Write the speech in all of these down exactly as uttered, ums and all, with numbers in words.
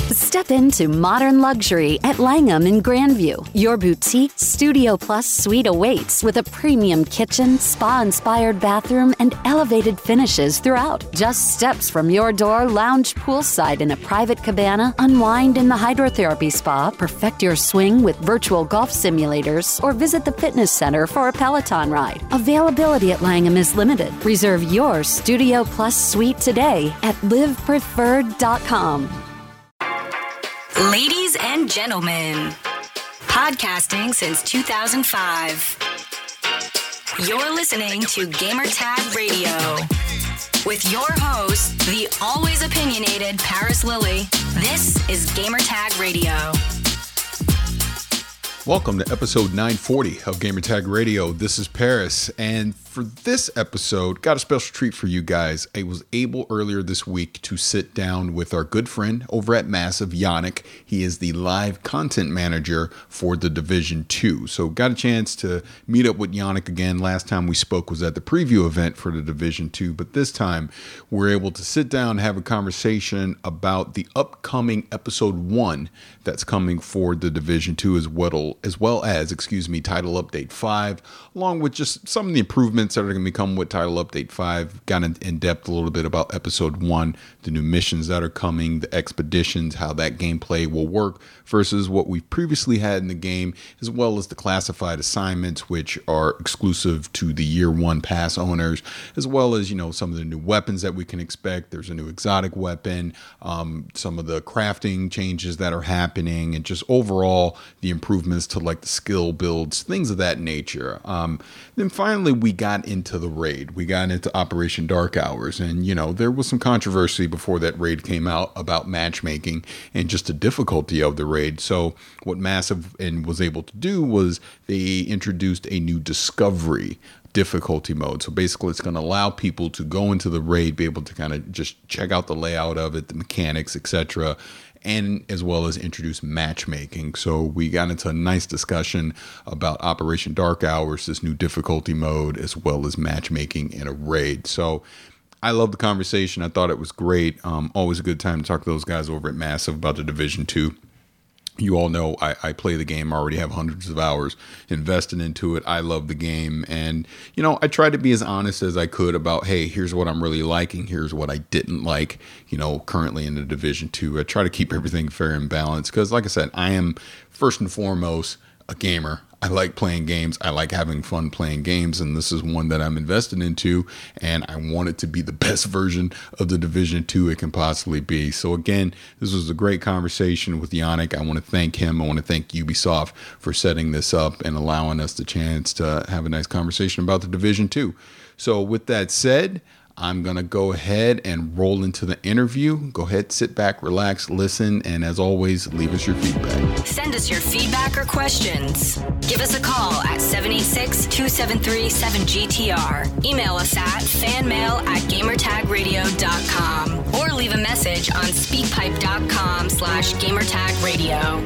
Step into modern luxury at Langham in Grandview. Your boutique Studio Plus suite awaits with a premium kitchen, spa-inspired bathroom, and elevated finishes throughout. Just steps from your door, lounge poolside in a private cabana, unwind in the hydrotherapy spa, perfect your swing with virtual golf simulators, or visit the fitness center for a Peloton ride. Availability at Langham is limited. Reserve your Studio Plus suite today at live preferred dot com. Ladies and gentlemen, podcasting since two thousand five. You're listening to Gamertag Radio with your host, the always opinionated Paris Lilly. This is Gamertag Radio. Welcome to episode nine forty of Gamertag Radio. This is Paris, and for this episode, got a special treat for you guys. I was able earlier this week to sit down with our good friend over at Massive, Yannick. He is the live content manager for The Division two. So got a chance to meet up with Yannick again. Last time we spoke was at the preview event for The Division two, but this time we're able to sit down and have a conversation about the upcoming episode one that's coming for The Division two as well, as well as, excuse me, Title Update five, along with just some of the improvements that are going to come with Title Update five. Got in, in depth a little bit about Episode one, the new missions that are coming, the expeditions, how that gameplay will work versus what we've previously had in the game, as well as the classified assignments, which are exclusive to the Year one Pass owners, as well as, you know, some of the new weapons that we can expect. There's a new exotic weapon, um, some of the crafting changes that are happening, and just overall the improvements to like the skill builds, things of that nature. Um, then finally, we got into the raid. We got into Operation Dark Hours, and you know, there was some controversy before that raid came out about matchmaking and just the difficulty of the raid. So what Massive and was able to do was they introduced a new discovery difficulty mode. So basically it's going to allow people to go into the raid, be able to kind of just check out the layout of it, the mechanics, et cetera, and as well as introduce matchmaking. So we got into a nice discussion about Operation Dark Hours, this new difficulty mode, as well as matchmaking in a raid. So I love the conversation. I thought it was great. Um, always a good time to talk to those guys over at Massive about the Division two. You all know I, I play the game. I already have hundreds of hours invested into it. I love the game. And, you know, I try to be as honest as I could about, hey, here's what I'm really liking. Here's what I didn't like, you know, currently in the Division two. I try to keep everything fair and balanced because, like I said, I am first and foremost a gamer. I like playing games. I like having fun playing games, and this is one that I'm invested into, and I want it to be the best version of the Division two it can possibly be. So again, this was a great conversation with Yannick. I want to thank him. I want to thank Ubisoft for setting this up and allowing us the chance to have a nice conversation about the Division two. So with that said, I'm going to go ahead and roll into the interview. Go ahead, sit back, relax, listen, and as always, leave us your feedback. Send us your feedback or questions. Give us a call at seven eight six, two seven three, seven G T R. Email us at fanmail at gamertagradio dot com or leave a message on speakpipe.com slash gamertagradio.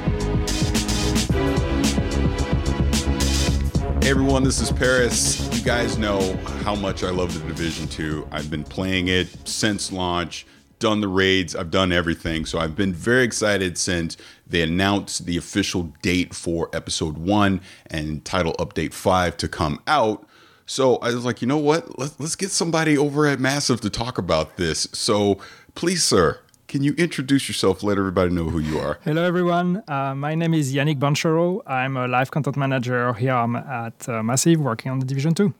Hey everyone, this is Paris. You guys know how much I love the Division two. I've been playing it since launch, done the raids, I've done everything. So I've been very excited since they announced the official date for episode one and title update five to come out. So I was like, you know what? Let's, let's get somebody over at Massive to talk about this. So please, sir, can you introduce yourself? Let everybody know who you are. Hello, everyone. Uh, my name is Yannick Banchero. I'm a live content manager here at uh, Massive, working on the Division two.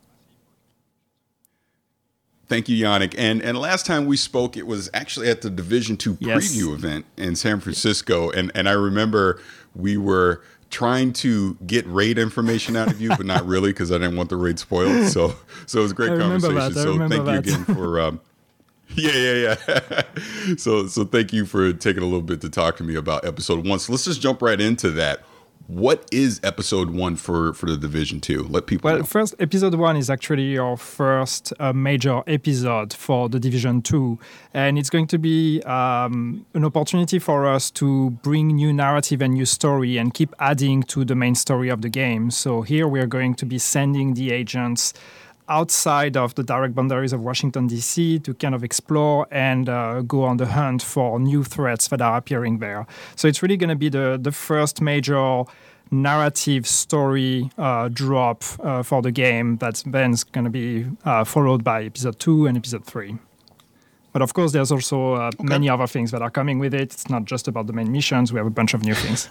Thank you, Yannick. And and last time we spoke, it was actually at the Division two yes. preview event in San Francisco. And, and I remember we were trying to get raid information out of you, but not really because I didn't want the raid spoiled. So, so it was a great I conversation. That. So thank that. you again for... Um, Yeah, yeah, yeah. so so thank you for taking a little bit to talk to me about episode one. So let's just jump right into that. What is episode one for, for the Division two? Let people well, know. First, episode one is actually our first uh, major episode for the Division two. And it's going to be um, an opportunity for us to bring new narrative and new story and keep adding to the main story of the game. So here we are going to be sending the agents outside of the direct boundaries of Washington, D C to kind of explore and uh, go on the hunt for new threats that are appearing there. So it's really going to be the, the first major narrative story uh, drop uh, for the game that's then going to be uh, followed by episode two and episode three. But of course, there's also uh, okay. many other things that are coming with it. It's not just about the main missions. We have a bunch of new things.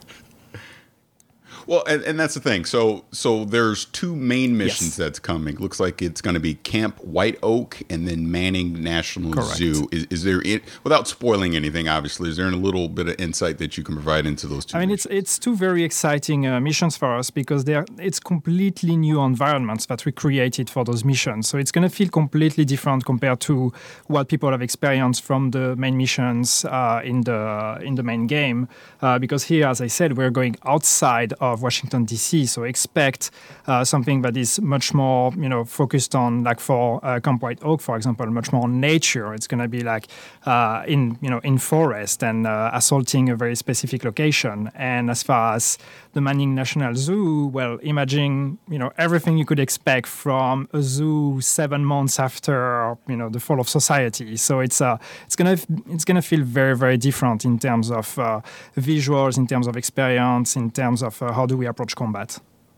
Well, and, and that's the thing. So so there's two main missions yes. that's coming. Looks like it's going to be Camp White Oak and then Manning National Correct. Zoo. Is, is there, it, without spoiling anything, obviously, is there a little bit of insight that you can provide into those two I mean, missions? it's it's two very exciting uh, missions for us because they're it's completely new environments that we created for those missions. So it's going to feel completely different compared to what people have experienced from the main missions uh, in the in the main game. Uh, because here, as I said, we're going outside of of Washington, D C. So expect uh, something that is much more, you know, focused on, like for uh, Camp White Oak, for example, much more nature. It's going to be like uh, in, you know, in forest and uh, assaulting a very specific location. And as far as the Manning National Zoo, well, imagine, you know, everything you could expect from a zoo seven months after, you know, the fall of society. So it's uh, it's gonna it's gonna feel very, very different in terms of uh, visuals, in terms of experience, in terms of uh, how do we approach combat.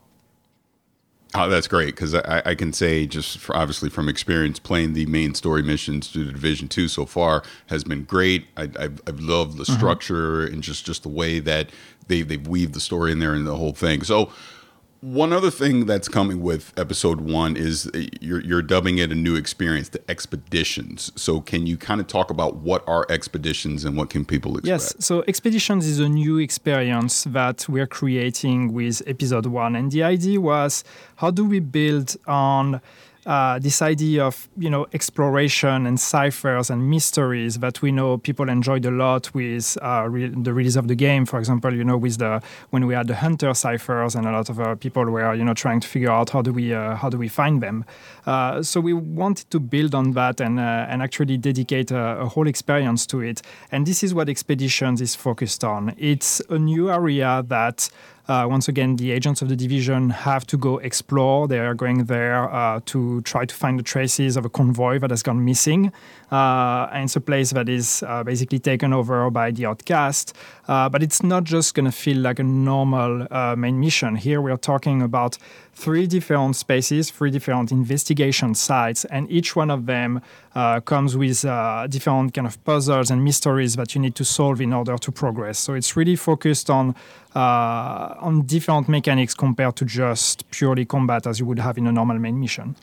Oh, that's great, because I, I can say, just for, obviously from experience, playing the main story missions through the Division two so far has been great. I, I've, I've loved the mm-hmm. structure and just, just the way that they, they've weaved the story in there and the whole thing. So one other thing that's coming with episode one is you're, you're dubbing it a new experience, the expeditions. So can you kind of talk about what are expeditions and what can people expect? Yes, so expeditions is a new experience that we're creating with episode one. And the idea was, how do we build on Uh, this idea of, you know, exploration and ciphers and mysteries that we know people enjoyed a lot with uh, re- the release of the game. For example, you know, with the when we had the hunter ciphers, and a lot of uh, people were, you know, trying to figure out how do we uh, how do we find them. Uh, so we wanted to build on that and uh, and actually dedicate a, a whole experience to it. And this is what Expeditions is focused on. It's a new area that. Uh, once again, the agents of the Division have to go explore. They are going there uh, to try to find the traces of a convoy that has gone missing. Uh, and it's a place that is uh, basically taken over by the Outcast. Uh, but it's not just going to feel like a normal uh, main mission. Here we are talking about three different spaces, three different investigation sites, and each one of them uh, comes with uh, different kind of puzzles and mysteries that you need to solve in order to progress. So it's really focused on uh, on different mechanics compared to just purely combat as you would have in a normal main mission.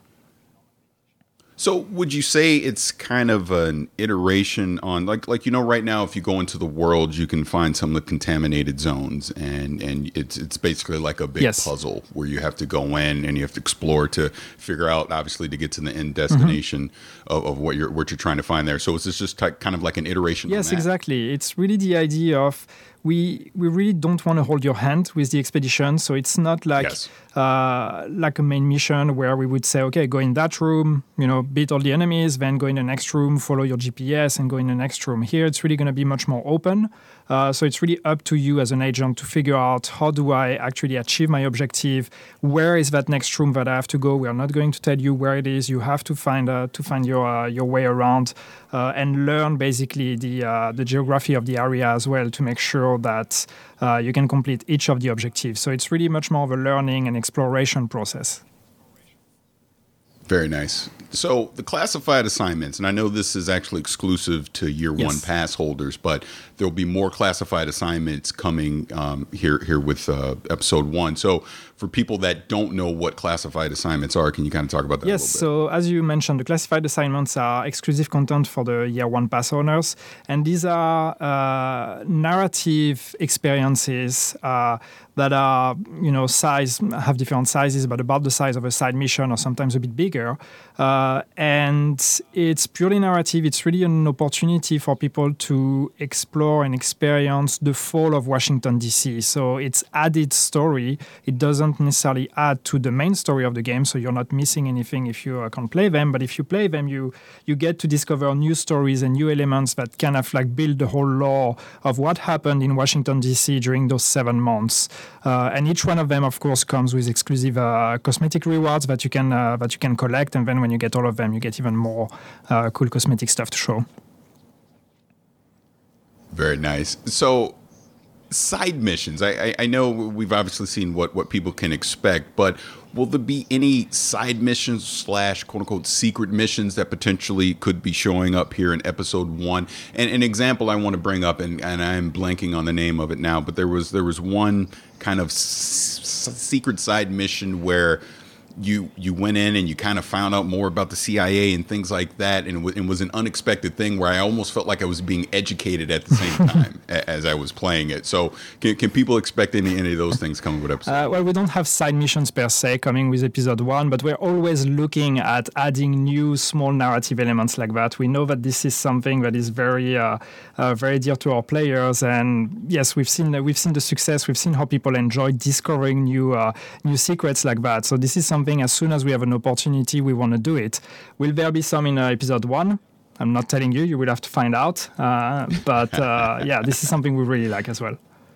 So would you say it's kind of an iteration on, like, like you know, right now, if you go into the world, you can find some of the contaminated zones, and, and it's it's basically like a big yes. puzzle where you have to go in and you have to explore to figure out, obviously, to get to the end destination mm-hmm. of, of what you're what you're trying to find there. So is this just t- kind of like an iteration? Yes, on that? Exactly. It's really the idea of we we really don't want to hold your hand with the expedition. So it's not like yes. uh, like a main mission where we would say, okay, go in that room, you know, beat all the enemies, then go in the next room, follow your G P S, and go in the next room. Here, it's really going to be much more open. Uh, so it's really up to you as an agent to figure out, how do I actually achieve my objective? Where is that next room that I have to go? We are not going to tell you where it is. You have to find uh, to find your uh, your way around uh, and learn basically the uh, the geography of the area as well to make sure that uh, you can complete each of the objectives. So it's really much more of a learning and exploration process. Very nice. So the classified assignments, and I know this is actually exclusive to year yes. one pass holders, but there'll be more classified assignments coming um, here here with uh, episode one. So for people that don't know what classified assignments are, can you kind of talk about that yes, a little bit? So as you mentioned, the classified assignments are exclusive content for the year one pass owners, and these are uh, narrative experiences uh, that are, you know, size have different sizes, but about the size of a side mission or sometimes a bit bigger. Uh, and it's purely narrative. It's really an opportunity for people to explore and experience the fall of Washington, D C. So it's added story. It doesn't necessarily add to the main story of the game, so you're not missing anything if you uh, can't play them. But if you play them, you you get to discover new stories and new elements that kind of like build the whole lore of what happened in Washington, D C during those seven months. Uh, and each one of them, of course, comes with exclusive uh, cosmetic rewards that you can uh, that you can collect, and then when you get all of them, you get even more uh, cool cosmetic stuff to show. Very nice. So, side missions. I, I, I know we've obviously seen what, what people can expect, but will there be any side missions slash quote unquote secret missions that potentially could be showing up here in episode one? And an example I want to bring up, and, and I'm blanking on the name of it now, but there was there was one kind of s- secret side mission where you you went in and you kind of found out more about the C I A and things like that, and it, w- it was an unexpected thing where I almost felt like I was being educated at the same time a- as I was playing it. So can, can people expect any, any of those things coming with episode uh, Well, we don't have side missions per se coming with episode one, but we're always looking at adding new small narrative elements like that. We know that this is something that is very uh, uh, very dear to our players, and yes, we've seen we've seen the success. We've seen how people enjoy discovering new uh, new secrets like that. So this is something. As soon as we have an opportunity, we want to do it. Will there be some in uh, episode one? I'm not telling you. You will have to find out. Uh, but uh, yeah, this is something we really like as well.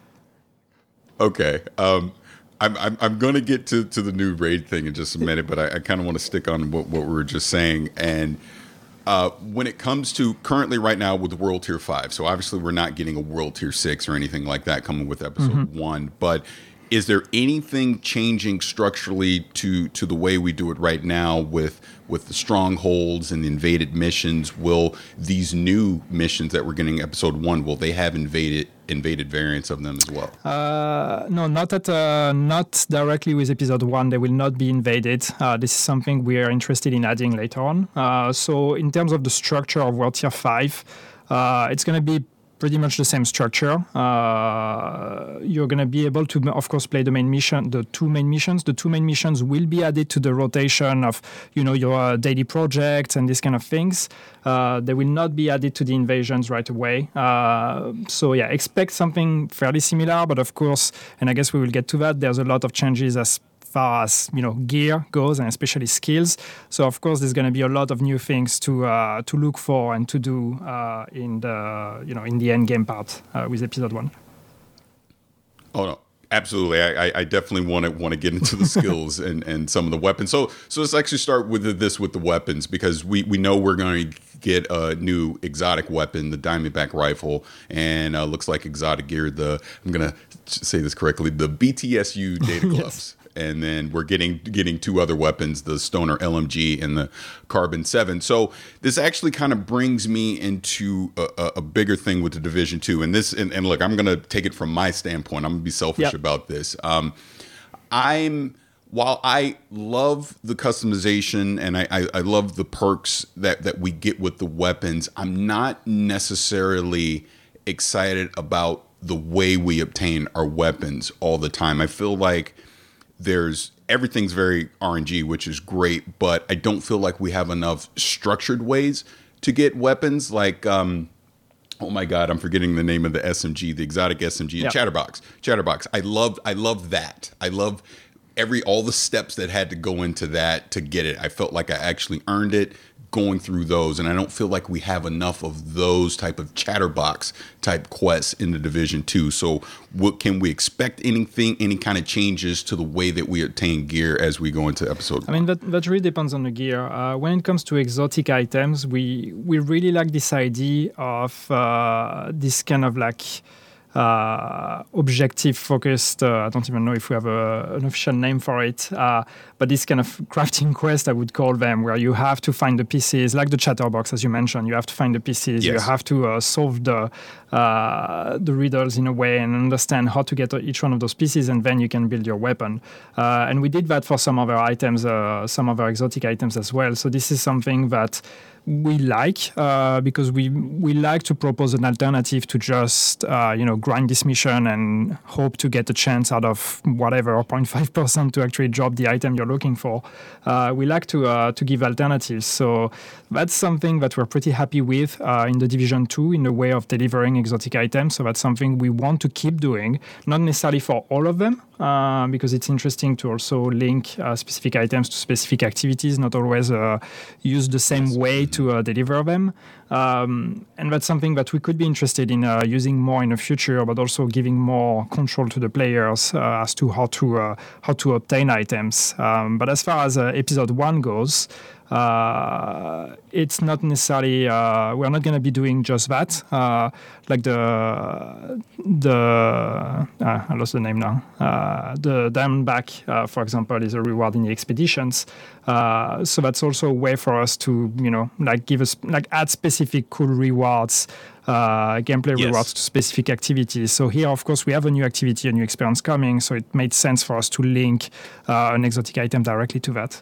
Okay. Um, I'm I'm, I'm going to get to, to the new raid thing in just a minute, but I, I kind of want to stick on what, what we were just saying. And uh, when it comes to currently right now with World Tier five, so obviously we're not getting a World Tier six or anything like that coming with episode mm-hmm. one, but is there anything changing structurally to, to the way we do it right now with with the strongholds and the invaded missions? Will these new missions that we're getting in episode one, will they have invaded invaded variants of them as well? Uh, no, not at uh, not directly with episode one. They will not be invaded. Uh, this is something we are interested in adding later on. Uh, so in terms of the structure of World Tier five, uh, it's going to be pretty much the same structure. Uh, you're going to be able to, of course, play the main mission, the two main missions. The two main missions will be added to the rotation of, you know, your uh, daily projects and these kind of things. Uh, they will not be added to the invasions right away. Uh, so yeah, expect something fairly similar, but of course, and I guess we will get to that, there's a lot of changes as far as, you know, gear goes, and especially skills. So of course there's going to be a lot of new things to uh, to look for and to do uh, in the, you know, in the end game part uh, with episode one. Oh no, absolutely. I, I definitely want to want to get into the skills and, and some of the weapons. So so let's actually start with this with the weapons, because we, we know we're going to get a new exotic weapon, the Diamondback rifle, and uh, looks like exotic gear. The I'm gonna say this correctly, the B T S U data gloves. Yes. And then we're getting getting two other weapons, the Stoner L M G and the Carbon seven. So this actually kind of brings me into a, a bigger thing with the Division two. And this, and, and look, I'm going to take it from my standpoint. I'm going to be selfish yep. about this. Um, I'm, while I love the customization and I, I, I love the perks that, that we get with the weapons, I'm not necessarily excited about the way we obtain our weapons all the time. I feel like there's everything's very R N G, which is great, but I don't feel like we have enough structured ways to get weapons. Like, um, oh my God, I'm forgetting the name of the S M G, the exotic S M G, yep. Chatterbox. Chatterbox. I love, I love that. I love every all the steps that had to go into that to get it. I felt like I actually earned it going through those, and I don't feel like we have enough of those type of Chatterbox type quests in the Division two. So what can we expect, anything, any kind of changes to the way that we obtain gear as we go into episode I mean, that, that really depends on the gear. Uh, when it comes to exotic items, we, we really like this idea of uh, this kind of like Uh, objective focused, uh, I don't even know if we have a, an official name for it, uh, but this kind of crafting quest, I would call them, where you have to find the pieces, like the Chatterbox, as you mentioned. You have to find the pieces, yes. You have to uh, solve the uh, the riddles in a way and understand how to get each one of those pieces, and then you can build your weapon. Uh, and we did that for some of our items, uh, some of our exotic items as well. So this is something that we like uh, because we we like to propose an alternative to just uh, you know grind this mission and hope to get a chance out of whatever zero point five percent to actually drop the item you're looking for. Uh, we like to uh, to give alternatives, so that's something that we're pretty happy with uh, in the Division two in the way of delivering exotic items. So that's something we want to keep doing, not necessarily for all of them, uh, because it's interesting to also link uh, specific items to specific activities, not always uh, use the same way to uh, deliver them. Um, and that's something that we could be interested in uh, using more in the future, but also giving more control to the players uh, as to how to uh, how to obtain items. Um, but as far as uh, episode one goes, uh, it's not necessarily uh, we're not going to be doing just that. Uh, like the the uh, I lost the name now. Uh, the Diamondback, uh, for example, is a reward in the expeditions. Uh, so that's also a way for us to you know like give us like add specific cool rewards. Uh, gameplay yes. rewards to specific activities. So here, of course, we have a new activity, a new experience coming, so it made sense for us to link uh, an exotic item directly to that.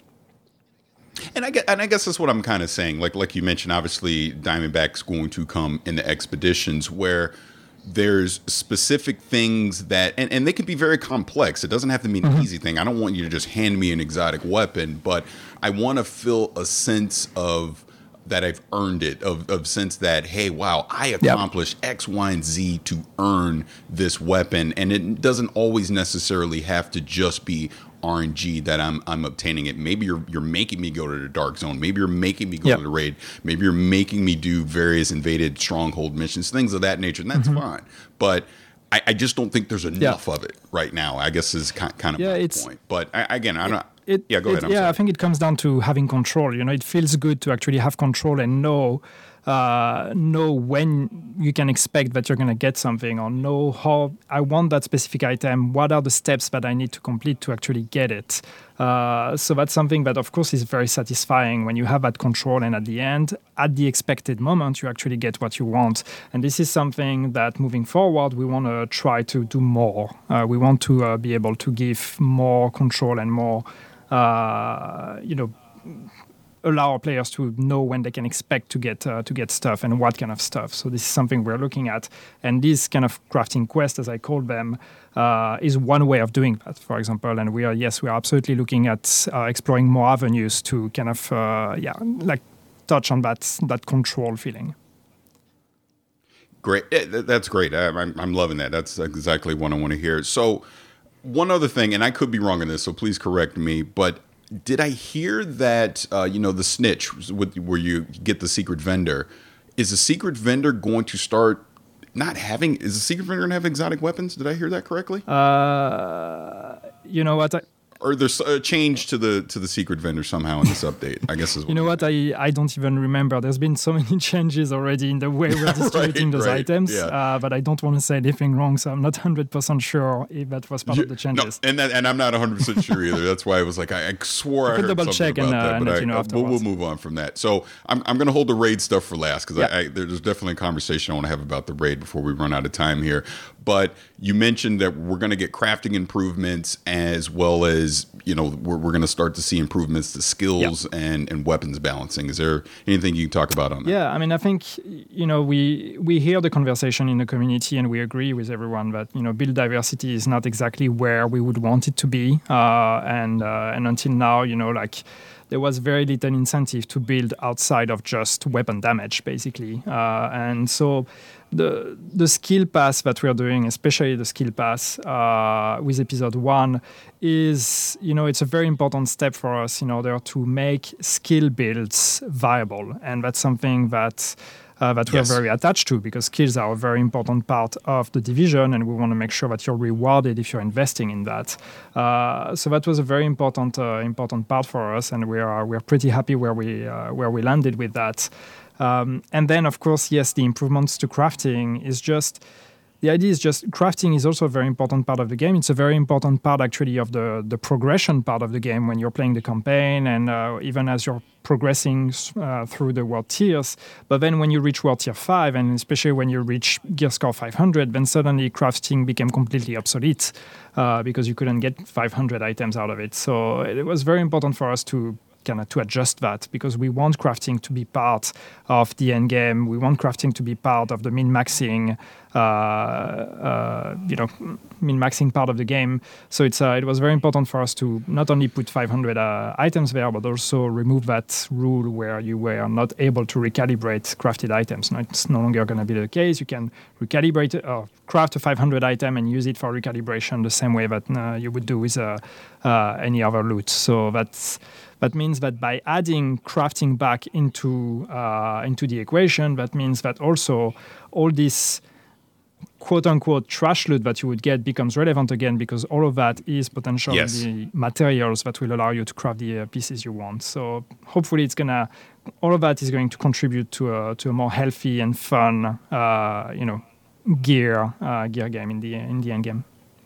And I guess, and I guess that's what I'm kind of saying. Like like you mentioned, obviously, Diamondback's going to come in the expeditions where there's specific things that, and, and they can be very complex. It doesn't have to be an mm-hmm. easy thing. I don't want you to just hand me an exotic weapon, but I want to feel a sense of that I've earned it, of, of sense that, hey, wow, I accomplished yep. X, Y, and Z to earn this weapon. And it doesn't always necessarily have to just be R N G that I'm I'm obtaining it. Maybe you're you're making me go to the Dark Zone. Maybe you're making me go yep. to the raid. Maybe you're making me do various invaded stronghold missions, things of that nature. And that's mm-hmm. fine. But I, I just don't think there's enough yeah. of it right now, I guess is kind, kind of yeah, my it's, point. But I, again, I'm not... It, yeah, go it, ahead. I'm yeah, sorry. I think it comes down to having control. You know, it feels good to actually have control and know uh, know when you can expect that you're going to get something, or know how I want that specific item. What are the steps that I need to complete to actually get it? Uh, so that's something that, of course, is very satisfying when you have that control, and at the end, at the expected moment, you actually get what you want. And this is something that, moving forward, we want to try to do more. Uh, we want to uh, be able to give more control and more, uh, you know, allow our players to know when they can expect to get uh, to get stuff and what kind of stuff. So this is something we're looking at. And this kind of crafting quest, as I call them, uh, is one way of doing that, for example. And we are, yes, we are absolutely looking at uh, exploring more avenues to kind of, uh, yeah, like touch on that that control feeling. Great. That's great. I'm, I'm loving that. That's exactly what I want to hear. So one other thing, and I could be wrong on this, so please correct me, but did I hear that, uh, you know, the snitch, with, where you get the secret vendor, is the secret vendor going to start not having, is the secret vendor going to have exotic weapons? Did I hear that correctly? Uh, you know what? I, or there's a change to the to the secret vendor somehow in this update, I guess is what you know what, I, I don't even remember. There's been so many changes already in the way we're distributing right, those right, items, yeah. uh, but I don't want to say anything wrong, so I'm not one hundred percent sure if that was part you, of the changes. No, and that, and I'm not one hundred percent sure either. That's why I was like, I, I swore I, I heard double something check about and, that, uh, but and I, you know uh, we'll, we'll move on from that. So I'm, I'm going to hold the raid stuff for last, because yeah. I, I, there's definitely a conversation I want to have about the raid before we run out of time here. But you mentioned that we're going to get crafting improvements, as well as, you know, we're, we're going to start to see improvements to skills yep. and, and weapons balancing. Is there anything you can talk about on that? Yeah, I mean, I think, you know, we we hear the conversation in the community, and we agree with everyone that, you know, build diversity is not exactly where we would want it to be. Uh, and uh, and until now, you know, like, there was very little incentive to build outside of just weapon damage, basically. Uh, and so the the skill pass that we're doing, especially the skill pass uh, with episode one, is, you know, it's a very important step for us in order to make skill builds viable. And that's something that Uh, that we're yes. very attached to, because skills are a very important part of the division, and we want to make sure that you're rewarded if you're investing in that. Uh, so that was a very important uh, important part for us, and we are we're pretty happy where we uh, where we landed with that. Um, and then, of course, yes, the improvements to crafting is just. The idea is just crafting is also a very important part of the game. It's a very important part, actually, of the, the progression part of the game when you're playing the campaign, and uh, even as you're progressing uh, through the world tiers. But then when you reach world tier five, and especially when you reach gear score five hundred, then suddenly crafting became completely obsolete uh, because you couldn't get five hundred items out of it. So it was very important for us to kind of to adjust that, because we want crafting to be part of the end game. We want crafting to be part of the min-maxing, uh, uh, you know, min-maxing part of the game. So it's uh, it was very important for us to not only put five hundred uh, items there, but also remove that rule where you were not able to recalibrate crafted items. Now, it's no longer going to be the case. You can recalibrate it, or craft a five hundred item and use it for recalibration the same way that uh, you would do with uh, uh, any other loot. So that's that means that by adding crafting back into uh, into the equation, that means that also all this quote-unquote trash loot that you would get becomes relevant again, because all of that is potentially Yes. the materials that will allow you to craft the uh, pieces you want. So hopefully it's gonna, all of that is going to contribute to a to a more healthy and fun, uh, you know, gear uh, gear game in the in the end game.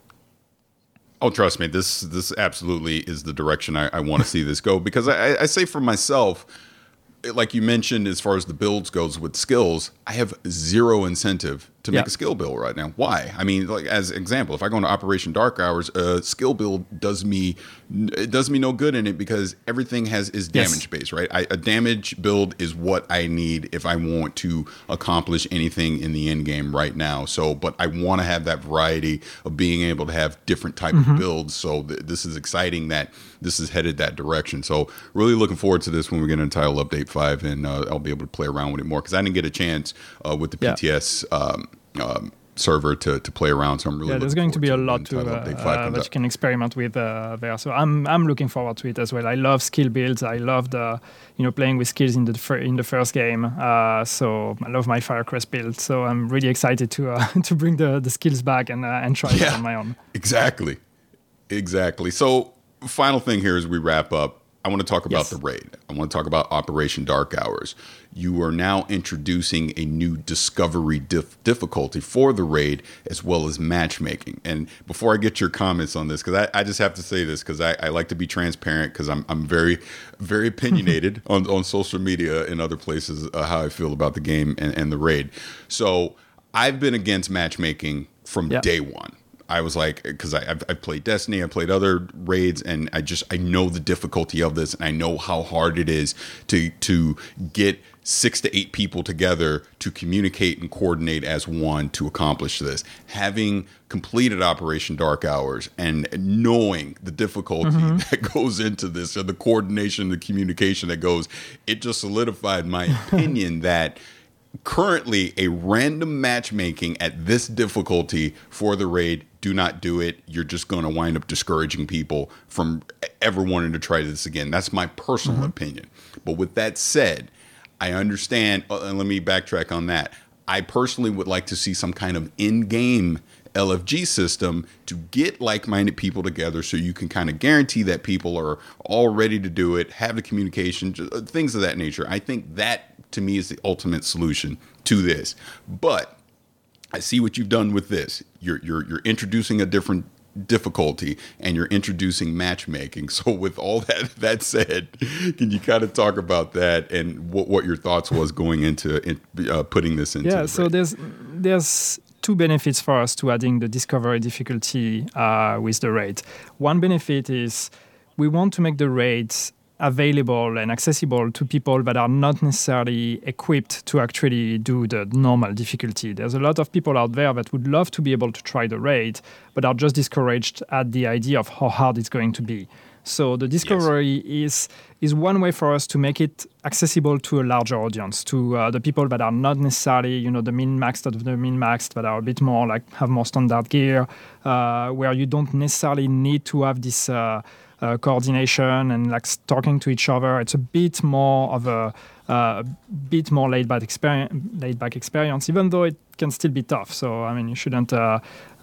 Oh, trust me, this this absolutely is the direction I, I want to see this go, because I, I say for myself, like you mentioned, as far as the builds goes with skills, I have zero incentive to make Yeah. a skill build right now. Why? I mean, like as example, if I go into Operation Dark Hours, a skill build does me it does me no good in it, because everything has is damage Yes. based, right? I, a damage build is what I need if I want to accomplish anything in the end game right now. So, but I want to have that variety of being able to have different type Mm-hmm. of builds. So th- this is exciting that this is headed that direction. So really looking forward to this when we get into Title Update five, and uh, I'll be able to play around with it more, because I didn't get a chance uh, with the Yeah. P T S um, um, server to, to play around. So I'm really Yeah, there's looking going to be a forward lot when to Title uh, Update five uh, comes that out. you can experiment with uh, there. So I'm I'm looking forward to it as well. I love skill builds. I love the you know playing with skills in the fir- in the first game. Uh, so I love my Firecrest build. So I'm really excited to uh, to bring the, the skills back and uh, and try it Yeah. on my own. Exactly. Exactly. So, final thing here as we wrap up, I want to talk about Yes. the raid. I want to talk about Operation Dark Hours. You are now introducing a new discovery dif- difficulty for the raid, as well as matchmaking. And before I get your comments on this, because I, I just have to say this, because I, I like to be transparent, because I'm I'm very, very opinionated on, on social media and other places uh, how I feel about the game and, and the raid. So I've been against matchmaking from Yeah. day one. I was like, because I've, I've played Destiny, I played other raids, and I just I know the difficulty of this, and I know how hard it is to to get six to eight people together to communicate and coordinate as one to accomplish this. Having completed Operation Dark Hours and knowing the difficulty Mm-hmm. that goes into this, and the coordination, the communication that goes, it just solidified my opinion that currently a random matchmaking at this difficulty for the raid, do not do it. You're just going to wind up discouraging people from ever wanting to try this again. That's my personal Mm-hmm. opinion. But with that said, I understand, uh, and let me backtrack on that. I personally would like to see some kind of in-game L F G system to get like-minded people together, so you can kind of guarantee that people are all ready to do it, have the communication, just, uh, things of that nature. I think that, to me, is the ultimate solution to this. But I see what you've done with this. You're you're you're introducing a different difficulty, and you're introducing matchmaking. So with all that that said, can you kind of talk about that and what, what your thoughts was going into in, uh, putting this into Yeah, the so raid? there's there's two benefits for us to adding the discovery difficulty uh, with the raid. One benefit is we want to make the raids available and accessible to people that are not necessarily equipped to actually do the normal difficulty. There's a lot of people out there that would love to be able to try the raid, but are just discouraged at the idea of how hard it's going to be. So the discovery is is one way for us to make it accessible to a larger audience, to uh, the people that are not necessarily, you know, the min-maxed of the min-maxed, that are a bit more like have more standard gear, uh, where you don't necessarily need to have this uh, uh, coordination and like talking to each other. It's a bit more of a uh, bit more laid back experience, laid back experience, even though it can still be tough. So I mean, you shouldn't uh,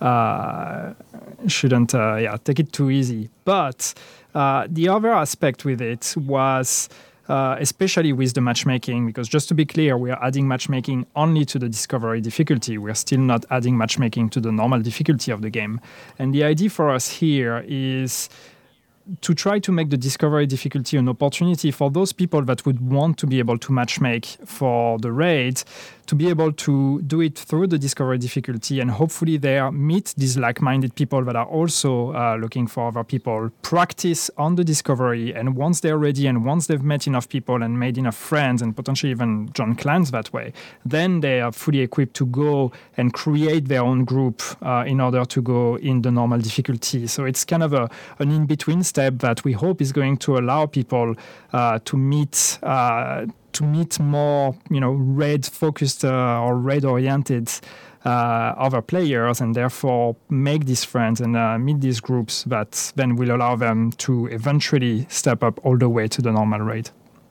uh, shouldn't uh, yeah take it too easy, but. Uh, the other aspect with it was, uh, especially with the matchmaking, because just to be clear, we are adding matchmaking only to the discovery difficulty. We're still not adding matchmaking to the normal difficulty of the game. And the idea for us here is to try to make the discovery difficulty an opportunity for those people that would want to be able to matchmake for the raid, to be able to do it through the discovery difficulty and hopefully there meet these like-minded people that are also uh, looking for other people, practice on the discovery, and once they're ready and once they've met enough people and made enough friends and potentially even join clans that way, then they are fully equipped to go and create their own group uh, in order to go in the normal difficulty. So it's kind of a, an in-between step that we hope is going to allow people uh, to meet uh, to meet more, you know, raid-focused uh, or raid-oriented uh, other players, and therefore make these friends and uh, meet these groups that then will allow them to eventually step up all the way to the normal raid.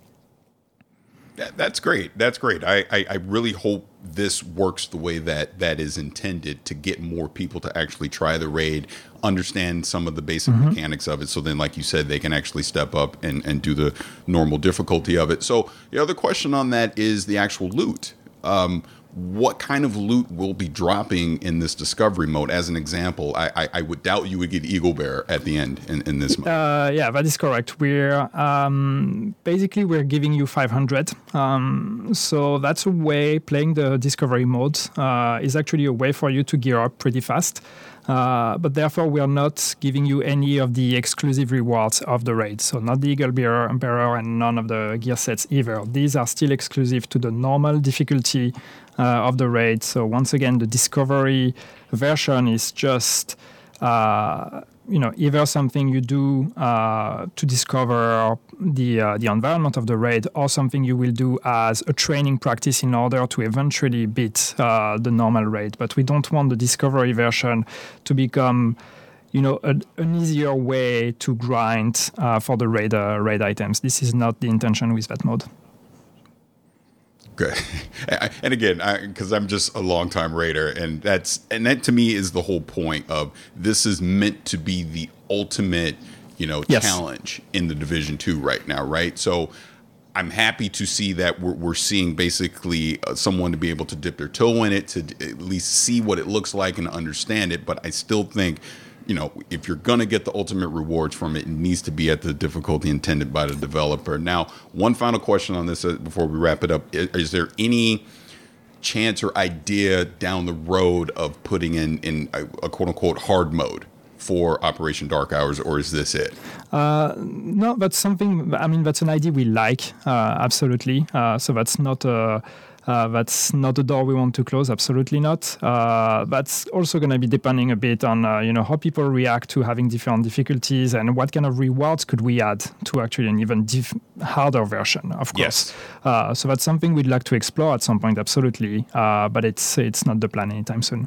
That's great. That's great. I, I, I really hope this works the way that that is intended, to get more people to actually try the raid, understand some of the basic mm-hmm. mechanics of it. So then, like you said, they can actually step up and, and do the normal difficulty of it. So the other question on that is the actual loot. Um, what kind of loot will be dropping in this discovery mode? As an example, I, I, I would doubt you would get Eagle Bear at the end in, in this mode. Uh, yeah, that is correct. We're um, basically we're giving you five hundred. Um, so that's a way, playing the discovery mode uh, is actually a way for you to gear up pretty fast. Uh, but therefore, we are not giving you any of the exclusive rewards of the raid. So not the Eagle Bearer, Emperor, and none of the gear sets either. These are still exclusive to the normal difficulty uh, of the raid. So once again, the discovery version is just uh, you know, either something you do uh, to discover the uh, the environment of the raid, or something you will do as a training practice in order to eventually beat uh, the normal raid. But we don't want the discovery version to become, you know, a, an easier way to grind uh, for the raid uh, raid items. This is not the intention with that mode. Okay. And again, because I'm just a longtime raider, and that's and that to me is the whole point of this is meant to be the ultimate, you know, yes. challenge in the Division two right now, right? So I'm happy to see that we're, we're seeing basically uh, someone to be able to dip their toe in it, to at least see what it looks like and understand it. But I still think, you know, if you're going to get the ultimate rewards from it, it needs to be at the difficulty intended by the developer. Now, one final question on this uh, before we wrap it up. Is, is there any chance or idea down the road of putting in, in a, a quote-unquote hard mode for Operation Dark Hours, or is this it? Uh, no, that's something, I mean, that's an idea we like, uh, absolutely. Uh, so that's not a... Uh, that's not a door we want to close, absolutely not. Uh, that's also going to be depending a bit on uh, you know, how people react to having different difficulties and what kind of rewards could we add to actually an even diff- harder version, of course. Yes. Uh, so that's something we'd like to explore at some point, absolutely. Uh, but it's it's not the plan anytime soon.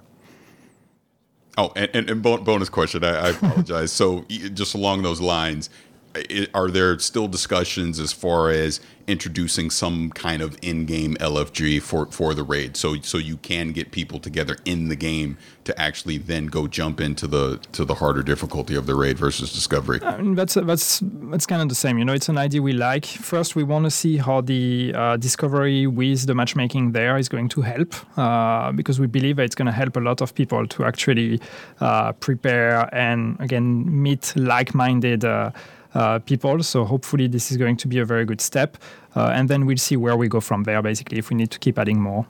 Oh, and, and, and bonus question, I, I apologize. So just along those lines, are there still discussions as far as introducing some kind of in-game L F G for, for the raid, so so you can get people together in the game to actually then go jump into the to the harder difficulty of the raid versus discovery? I mean, that's that's that's kind of the same. You know, it's an idea we like. First, we want to see how the uh, discovery with the matchmaking there is going to help, uh, because we believe that it's going to help a lot of people to actually uh, prepare and again meet like-minded Uh, Uh, people. So hopefully this is going to be a very good step. Uh, and then we'll see where we go from there, basically, if we need to keep adding more.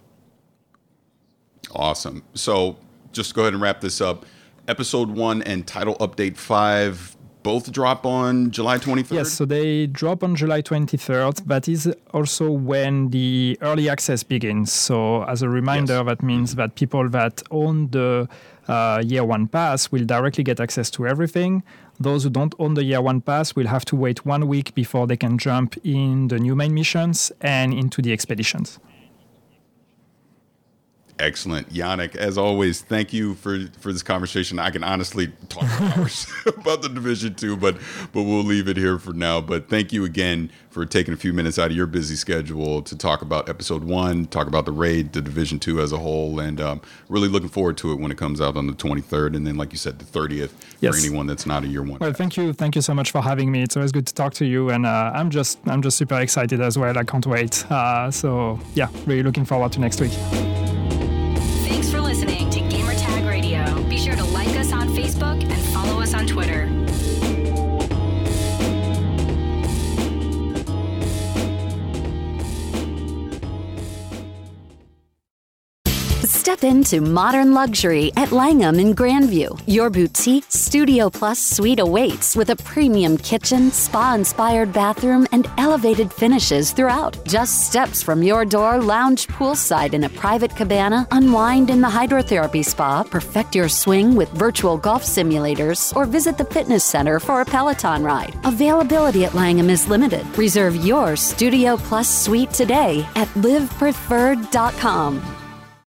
Awesome. So just go ahead and wrap this up. Episode one and title update five both drop on July twenty-third? Yes, so they drop on July twenty-third. That is also when the early access begins. So as a reminder, yes. that means mm-hmm. that people that own the uh, year one pass will directly get access to everything. Those who don't own the year one pass will have to wait one week before they can jump in the new main missions and into the expeditions. Excellent. Yannick, as always, thank you for, for this conversation. I can honestly talk for hours about the Division two, but but we'll leave it here for now. But thank you again for taking a few minutes out of your busy schedule to talk about Episode one, talk about the raid, the Division two as a whole, and um, really looking forward to it when it comes out on the twenty-third, and then, like you said, the thirtieth yes. for anyone that's not a year one. Well, thank you. Thank you so much for having me. It's always good to talk to you, and uh, I'm just I'm just super excited as well. I can't wait. Uh, so, yeah, really looking forward to next week. Thanks for listening to Gamertag Radio. Be sure to like us on Facebook and follow us on Twitter. Step into modern luxury at Langham in Grandview. Your boutique Studio Plus suite awaits with a premium kitchen, spa-inspired bathroom, and elevated finishes throughout. Just steps from your door, lounge poolside in a private cabana, unwind in the hydrotherapy spa, perfect your swing with virtual golf simulators, or visit the fitness center for a Peloton ride. Availability at Langham is limited. Reserve your Studio Plus suite today at live preferred dot com.